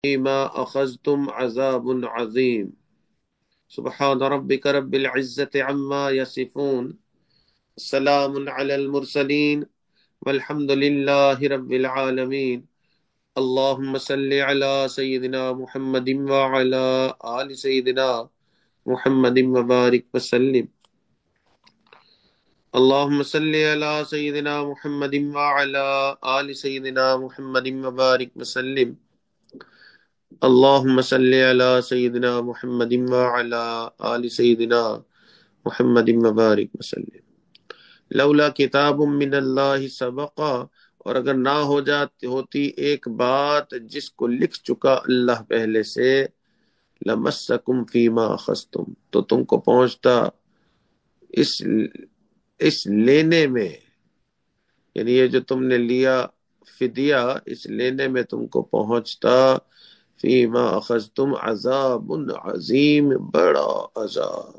فيما أخذتم عذاب عظيم سبحان ربك رب العزة عما يصفون سلام على المرسلين والحمد لله رب العالمين اللهم صل على سيدنا محمد وعلى آل سيدنا محمد وبارك وسلم اللهم صل على سيدنا محمد وعلى آل سيدنا محمد وبارك وسلم اللهم صل على سيدنا محمد وعلى آل سيدنا محمد وبارك وسلم لولا کتاب من اللہ سبقا، اور اگر نہ ہو جاتی ہوتی ایک بات جس کو لکھ چکا اللہ پہلے سے، لمسکم فیما اخذتم، تو تم کو پہنچتا اس لینے میں، یعنی یہ جو تم نے لیا فدیہ، اس لینے میں تم کو پہنچتا فیما اخذتم عذاب عظیم، بڑا عذاب۔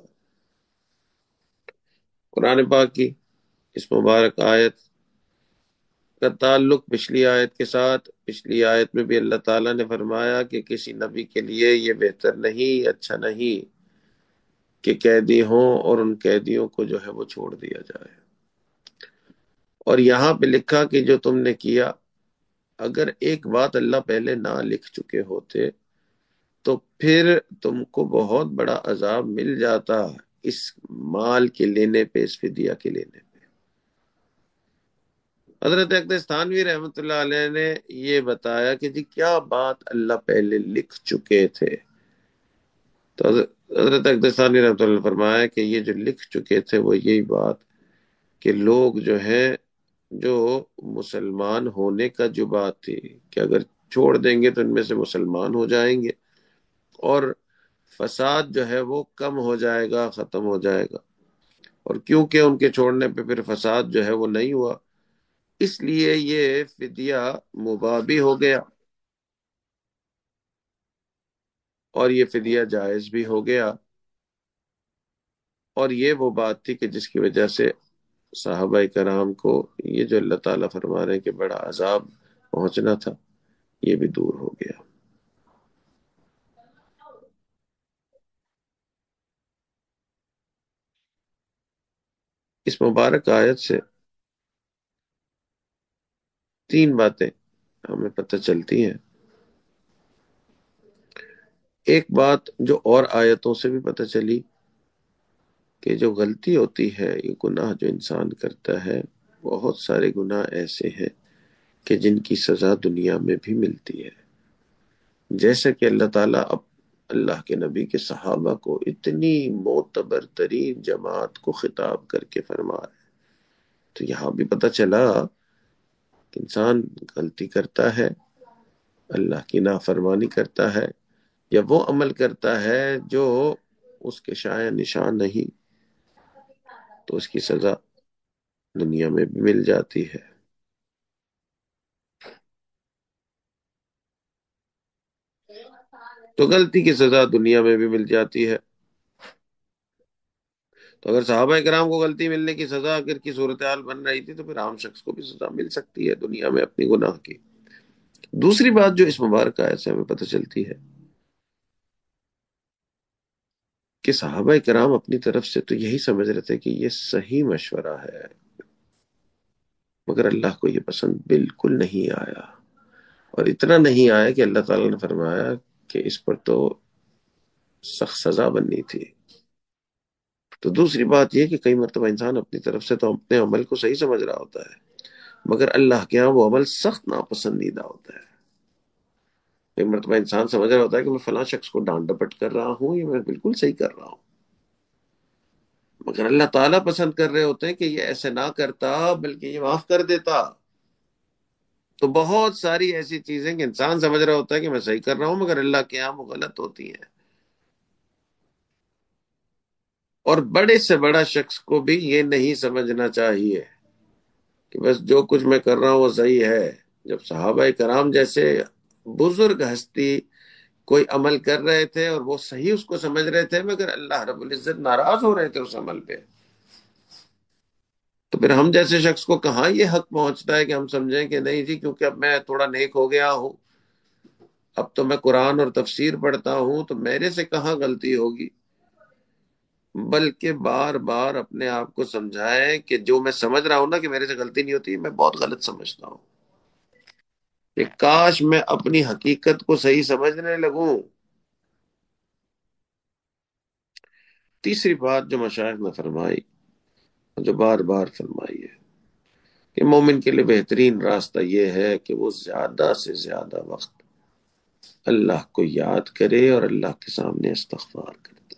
قرآن پاک کی اس مبارک آیت کا تعلق پچھلی آیت کے ساتھ، پچھلی آیت میں بھی اللہ تعالیٰ نے فرمایا کہ کسی نبی کے لیے یہ بہتر نہیں، اچھا نہیں کہ قیدی ہوں اور ان قیدیوں کو جو ہے وہ چھوڑ دیا جائے۔ اور یہاں پہ لکھا کہ جو تم نے کیا، اگر ایک بات اللہ پہلے نہ لکھ چکے ہوتے تو پھر تم کو بہت بڑا عذاب مل جاتا اس مال کے لینے پہ، اس فدیہ کے لینے پہ۔ حضرت اقدس تھانوی رحمۃ اللہ علیہ نے یہ بتایا کہ جی کیا بات اللہ پہلے لکھ چکے تھے، تو حضرت اقدس تھانوی رحمۃ اللہ نے فرمایا کہ یہ جو لکھ چکے تھے وہ یہی بات کہ لوگ جو ہیں، جو مسلمان ہونے کا جو بات تھی کہ اگر چھوڑ دیں گے تو ان میں سے مسلمان ہو جائیں گے اور فساد جو ہے وہ کم ہو جائے گا، ختم ہو جائے گا، اور کیونکہ ان کے چھوڑنے پہ پھر فساد جو ہے وہ نہیں ہوا، اس لیے یہ فدیہ مباح بھی ہو گیا اور یہ فدیہ جائز بھی ہو گیا۔ اور یہ وہ بات تھی کہ جس کی وجہ سے صحابہ کرام کو یہ جو اللہ تعالیٰ فرما رہے ہیں کہ بڑا عذاب پہنچنا تھا، یہ بھی دور ہو گیا۔ اس مبارک آیت سے تین باتیں ہمیں پتہ چلتی ہیں۔ ایک بات جو اور آیتوں سے بھی پتہ چلی کہ جو غلطی ہوتی ہے، یہ گناہ جو انسان کرتا ہے، بہت سارے گناہ ایسے ہیں کہ جن کی سزا دنیا میں بھی ملتی ہے، جیسا کہ اللہ تعالیٰ اب اللہ کے نبی کے صحابہ کو اتنی معتبر ترین جماعت کو خطاب کر کے فرما رہے ہیں۔ تو یہاں بھی پتہ چلا کہ انسان غلطی کرتا ہے، اللہ کی نافرمانی کرتا ہے، یا وہ عمل کرتا ہے جو اس کے شایع نشان نہیں، تو اس کی سزا دنیا میں بھی مل جاتی ہے۔ تو غلطی کی سزا دنیا میں بھی مل جاتی ہے۔ تو اگر صحابہ کرام کو غلطی ملنے کی سزا اگر کی صورتحال بن رہی تھی تو پھر عام شخص کو بھی سزا مل سکتی ہے دنیا میں اپنی گناہ کی۔ دوسری بات جو اس مبارک آیت سے ہمیں پتہ چلتی ہے کہ صحابہ کرام اپنی طرف سے تو یہی سمجھ رہے تھے کہ یہ صحیح مشورہ ہے، مگر اللہ کو یہ پسند بالکل نہیں آیا، اور اتنا نہیں آیا کہ اللہ تعالیٰ نے فرمایا کہ اس پر تو سخت سزا بننی تھی۔ تو دوسری بات یہ کہ کئی مرتبہ انسان اپنی طرف سے تو اپنے عمل کو صحیح سمجھ رہا ہوتا ہے، مگر اللہ کے ہاں وہ عمل سخت ناپسندیدہ ہوتا ہے۔ ایک مرتبہ انسان سمجھ رہا ہوتا ہے کہ میں فلاں شخص کو ڈانٹ ڈپٹ کر رہا ہوں، یہ میں بالکل صحیح کر رہا ہوں، مگر اللہ تعالیٰ پسند کر رہے ہوتے ہیں کہ یہ ایسے نہ کرتا بلکہ یہ معاف کر دیتا۔ تو بہت ساری ایسی چیزیں کہ انسان سمجھ رہا ہوتا ہے کہ میں صحیح کر رہا ہوں، مگر اللہ کے یہاں وہ غلط ہوتی ہیں۔ اور بڑے سے بڑا شخص کو بھی یہ نہیں سمجھنا چاہیے کہ بس جو کچھ میں کر رہا ہوں وہ صحیح ہے۔ جب صحابہ کرام جیسے بزرگ ہستی کوئی عمل کر رہے تھے اور وہ صحیح اس کو سمجھ رہے تھے، مگر اللہ رب العزت ناراض ہو رہے تھے اس عمل پہ، تو پھر ہم جیسے شخص کو کہاں یہ حق پہنچتا ہے کہ ہم سمجھیں کہ نہیں جی کیونکہ اب میں تھوڑا نیک ہو گیا ہوں اب تو میں قرآن اور تفسیر پڑھتا ہوں تو میرے سے کہاں غلطی ہوگی، بلکہ بار بار اپنے آپ کو سمجھائیں کہ جو میں سمجھ رہا ہوں نا کہ میرے سے غلطی نہیں ہوتی، میں بہت غلط سمجھتا ہوں، کہ کاش میں اپنی حقیقت کو صحیح سمجھنے لگوں۔ تیسری بات جو مشائخ نے فرمائی، جو بار بار فرمائی ہے، کہ مومن کے لیے بہترین راستہ یہ ہے کہ وہ زیادہ سے زیادہ وقت اللہ کو یاد کرے اور اللہ کے سامنے استغفار کرے۔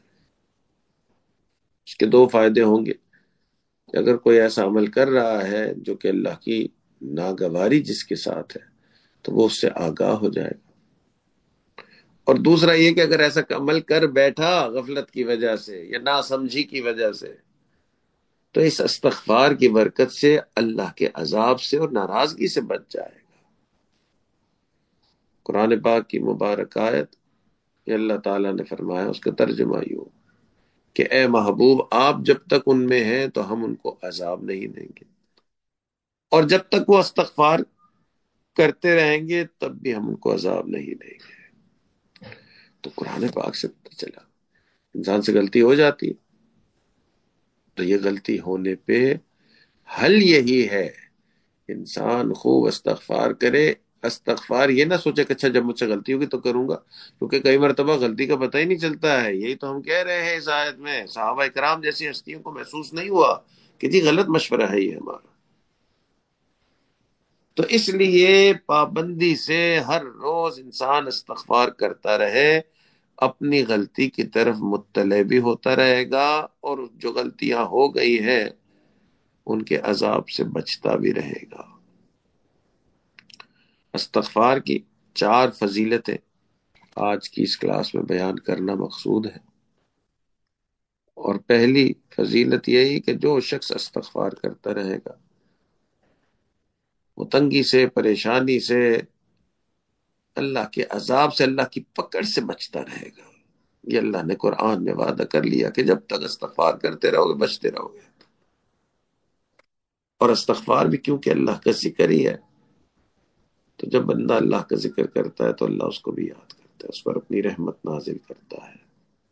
اس کے دو فائدے ہوں گے، کہ اگر کوئی ایسا عمل کر رہا ہے جو کہ اللہ کی ناگواری جس کے ساتھ ہے تو وہ اس سے آگاہ ہو جائے گا، اور دوسرا یہ کہ اگر ایسا عمل کر بیٹھا غفلت کی وجہ سے یا ناسمجھی کی وجہ سے، تو اس استغفار کی برکت سے اللہ کے عذاب سے اور ناراضگی سے بچ جائے گا۔ قرآن پاک کی مبارک آیت کہ اللہ تعالیٰ نے فرمایا، اس کا ترجمہ یوں کہ اے محبوب آپ جب تک ان میں ہیں تو ہم ان کو عذاب نہیں دیں گے، اور جب تک وہ استغفار کرتے رہیں گے تب بھی ہم ان کو عذاب نہیں دیں گے۔ تو قرآن پاک سے پتہ چلا انسان سے غلطی ہو جاتی ہے، تو یہ غلطی ہونے پہ حل یہی ہے، انسان خوب استغفار کرے۔ استغفار یہ نہ سوچے کہ اچھا جب مجھ سے غلطی ہوگی تو کروں گا، کیونکہ کئی مرتبہ غلطی کا پتہ ہی نہیں چلتا ہے۔ یہی تو ہم کہہ رہے ہیں اس آیت میں، صحابہ کرام جیسی ہستیوں کو محسوس نہیں ہوا کہ جی غلط مشورہ ہے یہ ہمارا۔ تو اس لیے پابندی سے ہر روز انسان استغفار کرتا رہے، اپنی غلطی کی طرف مطلع بھی ہوتا رہے گا، اور جو غلطیاں ہو گئی ہیں ان کے عذاب سے بچتا بھی رہے گا۔ استغفار کی 4 فضیلتیں آج کی اس کلاس میں بیان کرنا مقصود ہے، اور پہلی فضیلت یہی کہ جو شخص استغفار کرتا رہے گا وہ تنگی سے، پریشانی سے، اللہ کے عذاب سے، اللہ کی پکڑ سے بچتا رہے گا۔ یہ اللہ نے قرآن میں وعدہ کر لیا کہ جب تک استغفار کرتے رہو گے بچتے رہو گے۔ اور استغفار بھی کیونکہ اللہ کا ذکر ہی ہے، تو جب بندہ اللہ کا ذکر کرتا ہے تو اللہ اس کو بھی یاد کرتا ہے، اس پر اپنی رحمت نازل کرتا ہے۔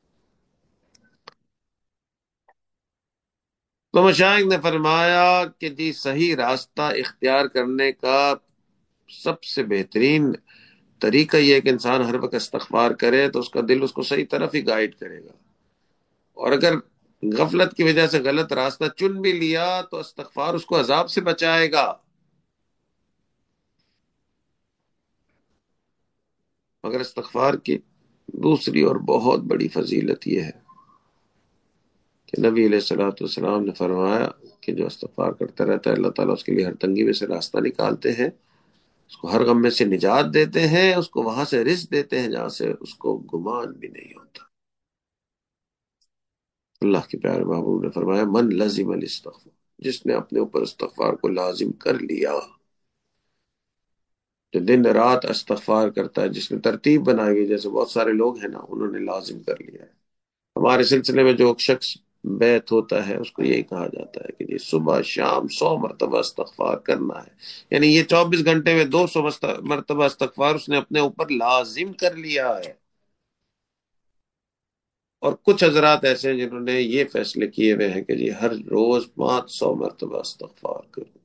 تو مشائخ نے فرمایا کہ جی صحیح راستہ اختیار کرنے کا سب سے بہترین طریقہ یہ ہے کہ انسان ہر وقت استغفار کرے، تو اس کا دل اس کو صحیح طرف ہی گائیڈ کرے گا، اور اگر غفلت کی وجہ سے غلط راستہ چن بھی لیا تو استغفار اس کو عذاب سے بچائے گا۔ مگر استغفار کی دوسری اور بہت بڑی فضیلت یہ ہے کہ نبی علیہ الصلوۃ والسلام نے فرمایا کہ جو استغفار کرتا رہتا ہے اللہ تعالیٰ اس کے لیے ہر تنگی میں سے راستہ نکالتے ہیں، اس کو ہر غم میں سے نجات دیتے ہیں، اس کو وہاں سے رزق دیتے ہیں جہاں سے اس کو گمان بھی نہیں ہوتا۔ اللہ کے پیارے محبوب نے فرمایا من لزم الاستغفار، جس نے اپنے اوپر استغفار کو لازم کر لیا، جو دن رات استغفار کرتا ہے، جس نے ترتیب بنائی ہے، جیسے بہت سارے لوگ ہیں نا انہوں نے لازم کر لیا ہے۔ ہمارے سلسلے میں جو شخص بیت ہوتا ہے اس کو یہی کہا جاتا ہے کہ جی صبح شام 100 مرتبہ استغفار کرنا ہے، یعنی یہ 24 گھنٹے میں 200 مرتبہ استغفار اس نے اپنے اوپر لازم کر لیا ہے۔ اور کچھ حضرات ایسے ہیں جنہوں نے یہ فیصلے کیے ہوئے ہیں کہ جی ہر روز 500 مرتبہ استغفار کروں۔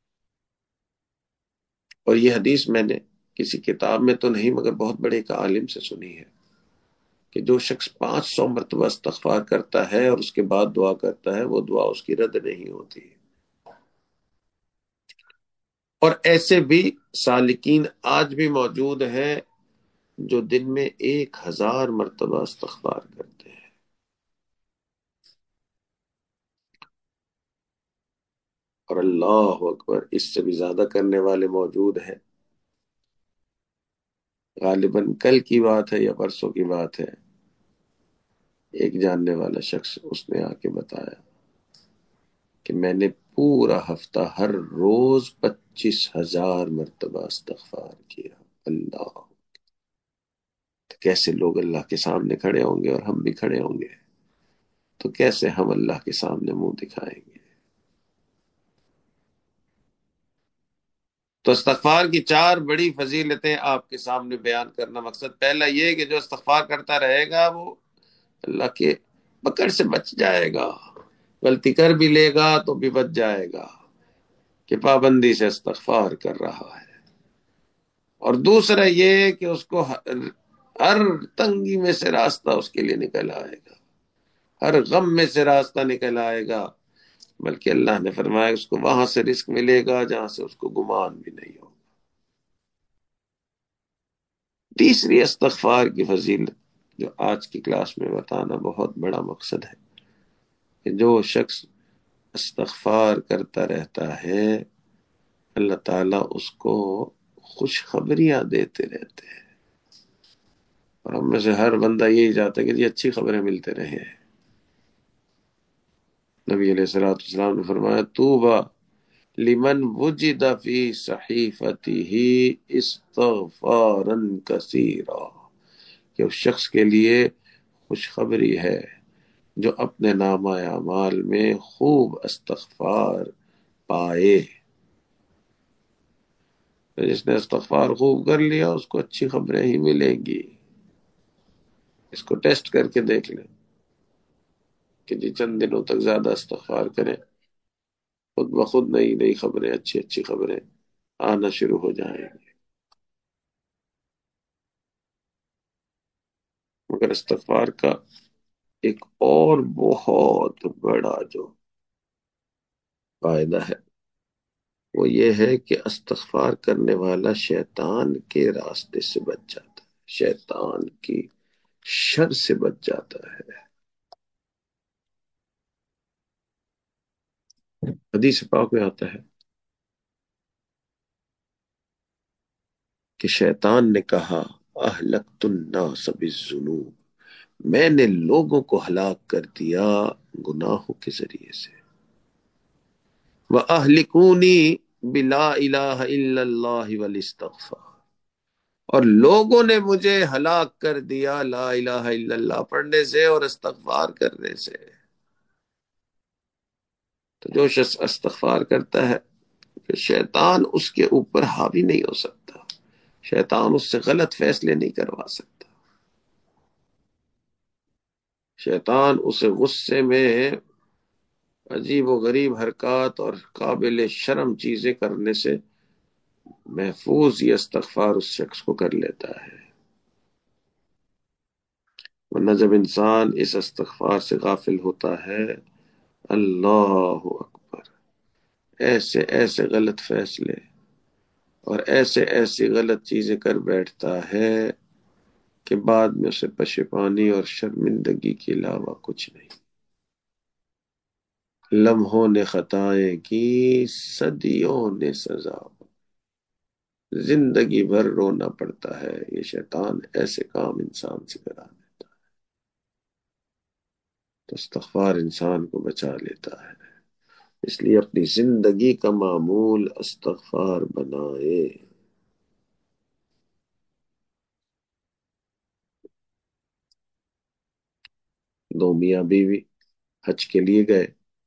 اور یہ حدیث میں نے کسی کتاب میں تو نہیں مگر بہت بڑے ایک عالم سے سنی ہے کہ جو شخص 500 مرتبہ استغفار کرتا ہے اور اس کے بعد دعا کرتا ہے وہ دعا اس کی رد نہیں ہوتی۔ اور ایسے بھی سالکین آج بھی موجود ہیں جو دن میں 1000 مرتبہ استغفار کرتے ہیں۔ اور اللہ اکبر، اس سے بھی زیادہ کرنے والے موجود ہیں۔ غالباً کل کی بات ہے یا پرسوں کی بات ہے، ایک جاننے والا شخص اس نے آ کے بتایا کہ میں نے پورا ہفتہ ہر روز 25,000 مرتبہ استغفار کیا۔ اللہ، تو کیسے لوگ اللہ کے سامنے کھڑے ہوں گے، اور ہم بھی کھڑے ہوں گے تو کیسے ہم اللہ کے سامنے منہ دکھائیں گے؟ تو استغفار کی 4 بڑی فضیلتیں آپ کے سامنے بیان کرنا مقصد۔ پہلا یہ کہ جو استغفار کرتا رہے گا وہ اللہ کے پکڑ سے بچ جائے گا، غلطی کر بھی لے گا تو بھی بچ جائے گا کہ پابندی سے استغفار کر رہا ہے۔ اور دوسرا یہ کہ اس کو ہر تنگی میں سے راستہ اس کے لیے نکل آئے گا، ہر غم میں سے راستہ نکل آئے گا، بلکہ اللہ نے فرمایا اس کو وہاں سے رزق ملے گا جہاں سے اس کو گمان بھی نہیں ہو۔ تیسری استغفار کی فضیلت جو آج کی کلاس میں بتانا بہت بڑا مقصد ہے کہ جو شخص استغفار کرتا رہتا ہے اللہ تعالیٰ اس کو خوشخبریاں دیتے رہتے ہیں، اور ہم میں سے ہر بندہ یہی چاہتا ہے کہ یہ اچھی خبریں ملتے رہیں۔ نبی علیہ الصلوۃ والسلام نے فرمایا طوبیٰ لمن وجد فی صحیفته استغفارا کثیرا، کہ اس شخص کے لیے خوشخبری ہے جو اپنے نامہ اعمال میں خوب استغفار پائے۔ جس نے استغفار خوب کر لیا اس کو اچھی خبریں ہی ملیں گی۔ اس کو ٹیسٹ کر کے دیکھ لیں کہ جی چند دنوں تک زیادہ استغفار کریں، خود بخود نئی نئی خبریں، اچھی اچھی خبریں آنا شروع ہو جائیں گی۔ مگر استغفار کا ایک اور بہت بڑا جو فائدہ ہے وہ یہ ہے کہ استغفار کرنے والا شیطان کے راستے سے بچ جاتا ہے، شیطان کی شر سے بچ جاتا ہے۔ حدیث پاک میں آتا ہے کہ شیطان نے کہا اہلکت الناس بالذنوب، میں نے لوگوں کو ہلاک کر دیا گناہوں کے ذریعے سے، وَأَهْلِكُونِي بِلَا إِلَٰهَ إِلَّا اللَّهِ وَالِاسْتِغْفَارِ، اور لوگوں نے مجھے ہلاک کر دیا لا الہ الا اللہ پڑھنے سے اور استغفار کرنے سے۔ تو جو شخص استغفار کرتا ہے کہ شیطان اس کے اوپر حاوی نہیں ہو سکتا، شیطان اس سے غلط فیصلے نہیں کروا سکتا، شیطان اسے غصے میں عجیب و غریب حرکات اور قابل شرم چیزیں کرنے سے محفوظ یہ استغفار اس شخص کو کر لیتا ہے۔ ورنہ جب انسان اس استغفار سے غافل ہوتا ہے اللہ اکبر، ایسے ایسے غلط فیصلے اور ایسے ایسی غلط چیزیں کر بیٹھتا ہے کہ بعد میں اسے پشیمانی اور شرمندگی کے علاوہ کچھ نہیں۔ لمحوں نے خطائیں کی، صدیوں نے سزا، زندگی بھر رونا پڑتا ہے۔ یہ شیطان ایسے کام انسان سے کرا دیتا ہے، تو استغفار انسان کو بچا لیتا ہے۔ اس لیے اپنی زندگی کا معمول استغفار بنائے۔ دو میاں بیوی حج کے لیے گئے،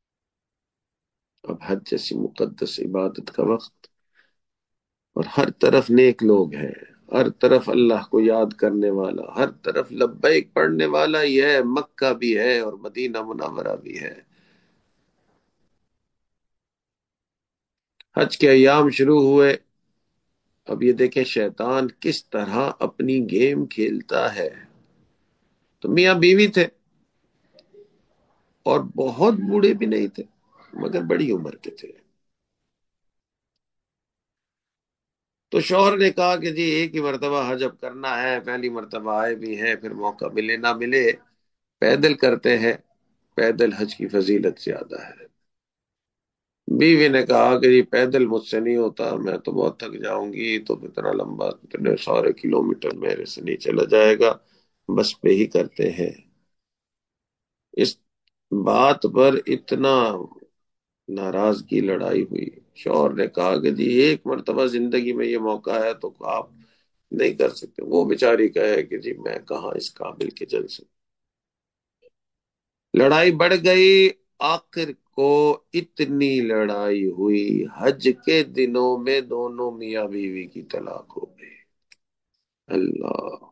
اب حج جیسی مقدس عبادت کا وقت، اور ہر طرف نیک لوگ ہیں، ہر طرف اللہ کو یاد کرنے والا، ہر طرف لبیک پڑھنے والا ہی ہے، مکہ بھی ہے اور مدینہ منورہ بھی ہے۔ حج کے ایام شروع ہوئے، اب یہ دیکھیں شیطان کس طرح اپنی گیم کھیلتا ہے۔ تو میاں بیوی تھے اور بہت بوڑھے بھی نہیں تھے مگر بڑی عمر کے تھے۔ تو شوہر نے کہا کہ جی ایک ہی مرتبہ حج اب کرنا ہے، پہلی مرتبہ آئے بھی ہیں، پھر موقع ملے نہ ملے پیدل کرتے ہیں، پیدل حج کی فضیلت زیادہ ہے۔ بیوی نے کہا کہ جی پیدل مجھ سے نہیں ہوتا، میں تو بہت تھک جاؤں گی، تو اتنا لمبا اتنے سارے کلومیٹر میرے سے نہیں چلا جائے گا، بس پہ ہی کرتے ہیں۔ اس بات پر اتنا ناراضگی لڑائی ہوئی، شوہر نے کہا کہ جی ایک مرتبہ زندگی میں یہ موقع ہے تو آپ نہیں کر سکتے۔ وہ بیچاری کہے کہ جی میں کہاں اس قابل کے جل سکتا۔ لڑائی بڑھ گئی، آخر کو اتنی لڑائی ہوئی، حج کے دنوں میں دونوں میاں بیوی کی طلاق ہو گئی۔ اللہ!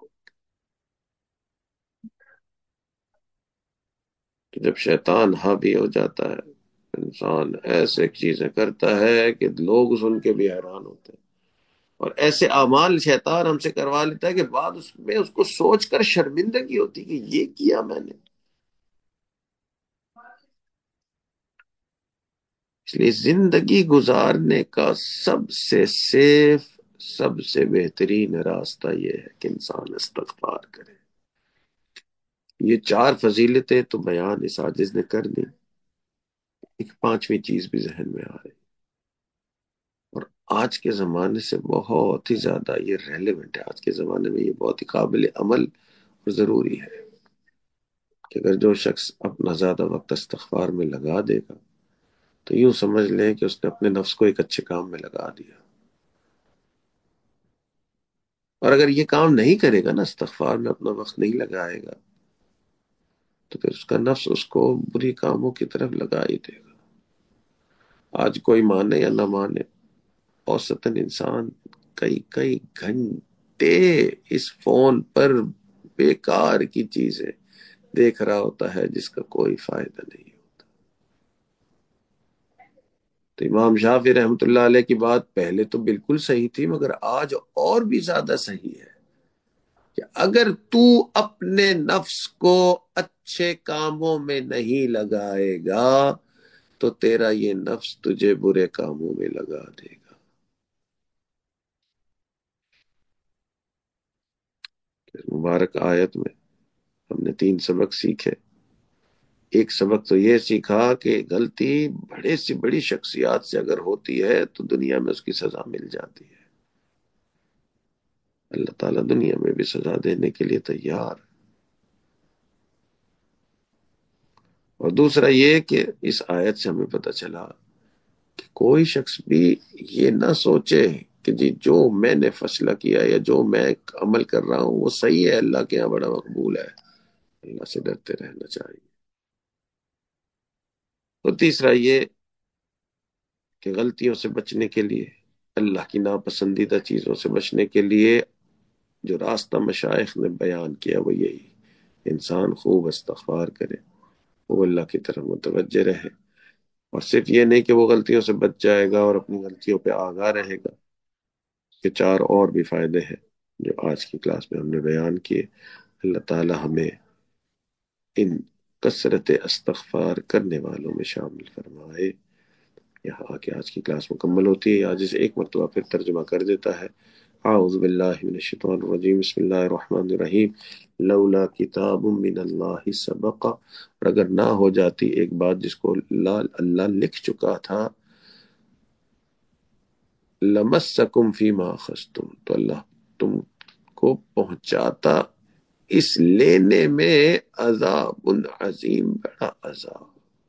تو جب شیطان حاوی ہو جاتا ہے، انسان ایسے چیزیں کرتا ہے کہ لوگ سن کے بھی حیران ہوتے ہیں، اور ایسے اعمال شیطان ہم سے کروا لیتا ہے کہ بعد اس میں اس کو سوچ کر شرمندگی ہوتی کہ یہ کیا میں نے۔ اس لیے زندگی گزارنے کا سب سے سیف، سب سے بہترین راستہ یہ ہے کہ انسان استغفار کرے۔ یہ چار فضیلتیں تو بیان اس عاجز نے کر دی، ایک پانچویں چیز بھی ذہن میں آ رہی، اور آج کے زمانے سے بہت ہی زیادہ یہ ریلیونٹ ہے۔ آج کے زمانے میں یہ بہت ہی قابل عمل اور ضروری ہے کہ اگر جو شخص اپنا زیادہ وقت استغفار میں لگا دے گا تو یوں سمجھ لیں کہ اس نے اپنے نفس کو ایک اچھے کام میں لگا دیا۔ اور اگر یہ کام نہیں کرے گا نا، استغفار میں اپنا وقت نہیں لگائے گا، تو پھر اس کا نفس اس کو بری کاموں کی طرف لگا ہی دے گا۔ آج کوئی مانے یا نہ مانے، اوسطاً انسان کئی کئی گھنٹے اس فون پر بیکار کی چیزیں دیکھ رہا ہوتا ہے جس کا کوئی فائدہ نہیں ہوتا۔ تو امام شافعی رحمۃ اللہ علیہ کی بات پہلے تو بالکل صحیح تھی، مگر آج اور بھی زیادہ صحیح ہے کہ اگر تو اپنے نفس کو اچھے کاموں میں نہیں لگائے گا تو تیرا یہ نفس تجھے برے کاموں میں لگا دے گا۔ مبارک آیت میں ہم نے تین سبق سیکھے۔ ایک سبق تو یہ سیکھا کہ غلطی بڑے سے بڑی شخصیات سے اگر ہوتی ہے تو دنیا میں اس کی سزا مل جاتی ہے، اللہ تعالیٰ دنیا میں بھی سزا دینے کے لیے تیار۔ اور دوسرا یہ کہ اس آیت سے ہمیں پتہ چلا کہ کوئی شخص بھی یہ نہ سوچے کہ جی جو میں نے فیصلہ کیا یا جو میں عمل کر رہا ہوں وہ صحیح ہے، اللہ کے یہاں بڑا مقبول ہے۔ اللہ سے ڈرتے رہنا چاہیے۔ اور تیسرا یہ کہ غلطیوں سے بچنے کے لیے، اللہ کی ناپسندیدہ چیزوں سے بچنے کے لیے جو راستہ مشائخ نے بیان کیا وہ یہی، انسان خوب استغفار کرے، وہ اللہ کی طرف متوجہ رہے، اور صرف یہ نہیں کہ وہ غلطیوں سے بچ جائے گا اور اپنی غلطیوں پہ آگاہ رہے گا، کہ چار اور بھی فائدے ہیں جو آج کی کلاس میں ہم نے بیان کیے۔ اللہ تعالی ہمیں ان کثرت استغفار کرنے والوں میں شامل فرمائے۔ یہاں آ کے آج کی کلاس مکمل ہوتی ہے، آج اسے ایک مرتبہ پھر ترجمہ کر دیتا ہے۔ اعوذ باللہ من الشیطان الرجیم، بسم اللہ الرحمن الرحیم۔ لولا کتاب من اللہ سبق، اور اگر نہ ہو جاتی ایک بات جس کو اللہ لکھ چکا تھا، لمسکم فیما اخذتم، تو اللہ تم کو پہنچاتا اس لینے میں عذاب عظیم، بڑا عذاب۔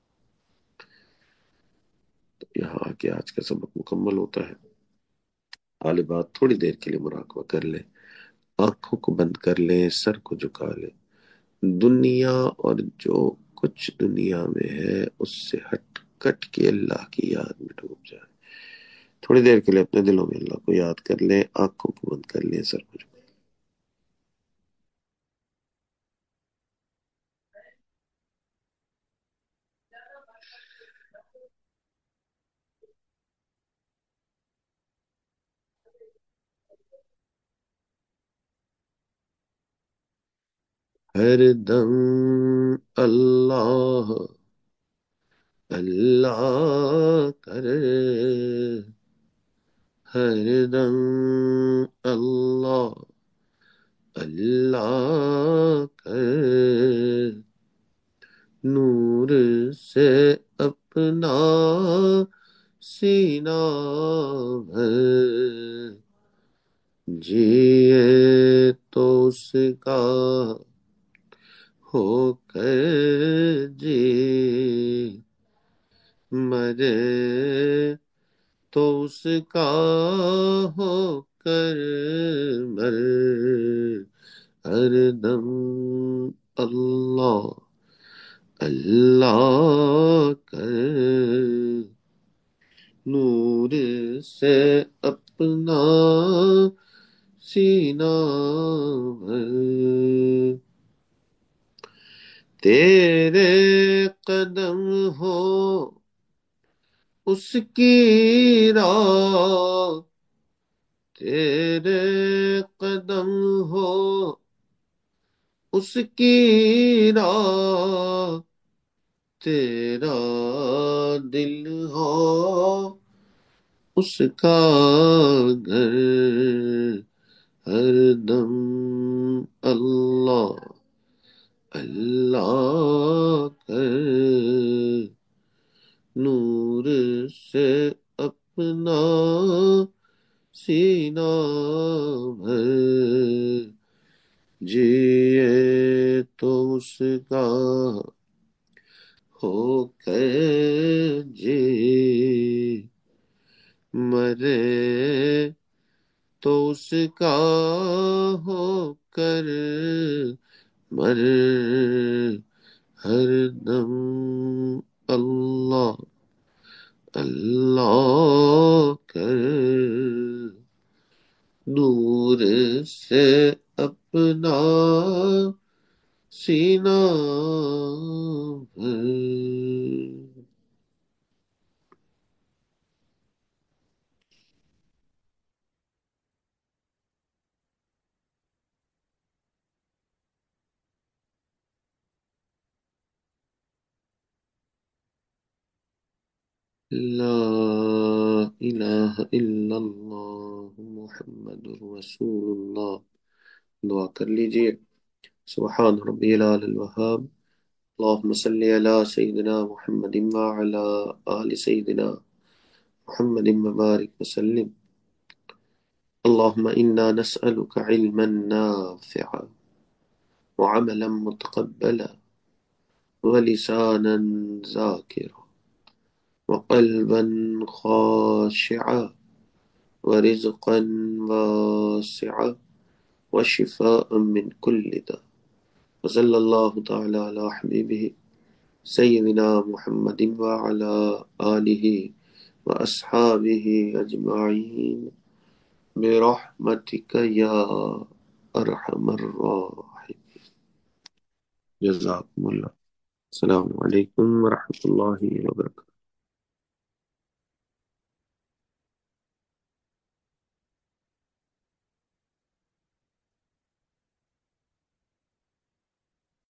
تو یہاں آ کے آج کا سبق مکمل ہوتا ہے۔ طالبات تھوڑی دیر کے لیے مراقبہ کر لیں، آنکھوں کو بند کر لیں، سر کو جھکا لیں، دنیا اور جو کچھ دنیا میں ہے اس سے ہٹ کٹ کے اللہ کی یاد میں ڈوب جائیں۔ تھوڑی دیر کے لیے اپنے دلوں میں اللہ کو یاد کر لیں، آنکھوں کو بند کر لیں، سر کو جھکا لیں۔ ہر دم اللہ اللہ کر، ہر دم اللہ اللہ کر، نور سے اپنا سینہ بھر، جیے تو اس کا ہو کر جی، مرے تو اس کا ہو کر مر، ہر دم اللہ اللہ کر نور سے اپنا سینہ بھر، تیرے قدم ہو اس کی راہ، تیرے قدم ہو اس کی راہ، تیرا دل ہو اس کا گھر، ہر دم اللہ اللہ کر نور سے اپنا سینہ بھر، جیے تو اس کا ہو کر جی، مرے تو اس کا ہو کر مر، ہر دم اللہ اللہ کر نور سے اپنا سینہ بھر۔ لا الہ الا اللہ محمد رسول اللہ۔ دعا کر لیجئے۔ سبحان ربی العلی الوہاب، اللہم صلی علی سیدنا محمد وعلی آل سیدنا محمد مبارک وسلم۔ اللہم انا نسألک علما نافعا وعملا متقبلا ولسانا ذاکرا وقلبا خاشعا ورزقا واسعا وشفاء من كل داء، وصلی اللہ تعالی علی حبیبہ سیدنا محمد وعلی آلہ واصحابہ اجمعین برحمتک یا ارحم الراحمین۔ جزاکم اللہ۔ السلام علیکم ورحمۃ اللہ وبرکاتہ۔